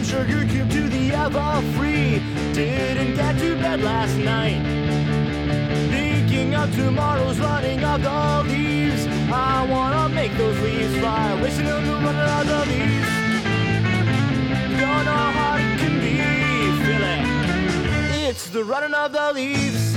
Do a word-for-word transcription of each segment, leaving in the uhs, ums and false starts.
sugar cube to the Everfree. Didn't get to bed last night, thinking of tomorrow's running of the leaves. I wanna make those leaves fly, wishing on the running of the leaves. Don't know how it can be, feel it. It's the running of the leaves.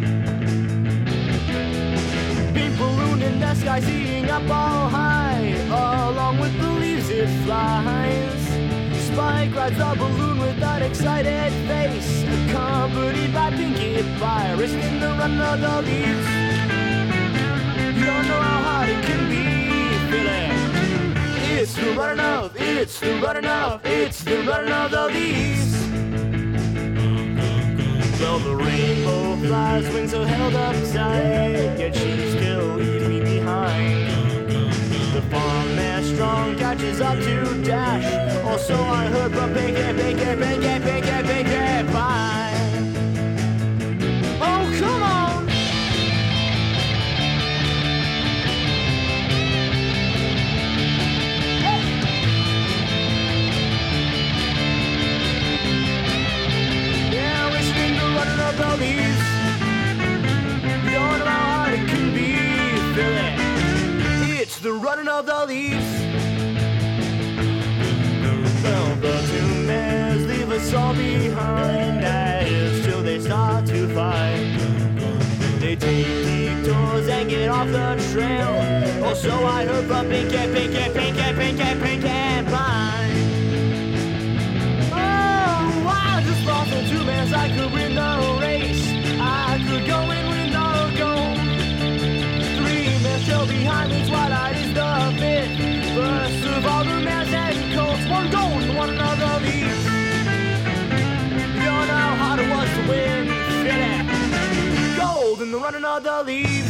Big balloon in the sky, seeing up all high. Along with the leaves it flies. Spike rides the balloon with that excited face, accompanied by Pinkie Pie, racing in the run of the leaves. You don't know how hard it can be, feel it. It's the running of, it's the running of, it's the running of the leaves. Well, the rainbow flies, wings are held up tight, yet she still leaves me behind. The farmman strong catches up to Dash. Also I heard from Pinkie, Pinkie, Pinkie, Pinkie, Pinkie Pie. Oh, come on! Hey. Yeah, wishing the running of the leaves. You don't know how hard it can be, feel it. It's the running of the leaves. Well, the two mares leave us all behind as till they start to fight. They take detours and get off the trail. Also, I heard from Pinkie, Pinkie, Pinkie, Pinkie, Pinkie Pie. Oh, I just lost the two mares. I could win the race. I could go and win the gold. Show behind me, Twilight is the fifth. First of all the mares and colts, one gold and one another leaves. You don't know how hard it was to win, feel it. Gold in the running of the leaves.